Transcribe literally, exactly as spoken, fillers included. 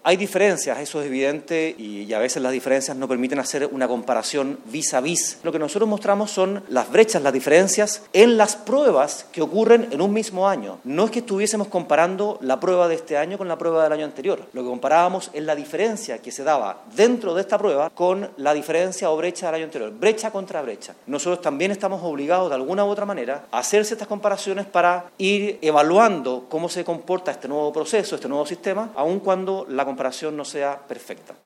Hay diferencias, eso es evidente, y, y a veces las diferencias no permiten hacer una comparación vis a vis. Lo que nosotros mostramos son las brechas, las diferencias en las pruebas que ocurren en un mismo año. No es que estuviésemos comparando la prueba de este año con la prueba del año anterior. Lo que comparábamos es la diferencia que se daba dentro de esta prueba con la diferencia o brecha del año anterior. Brecha contra brecha. Nosotros también estamos obligados de alguna u otra manera a hacerse estas comparaciones para ir evaluando cómo se comporta este nuevo proceso, este nuevo sistema, aun cuando la comparación no sea perfecta.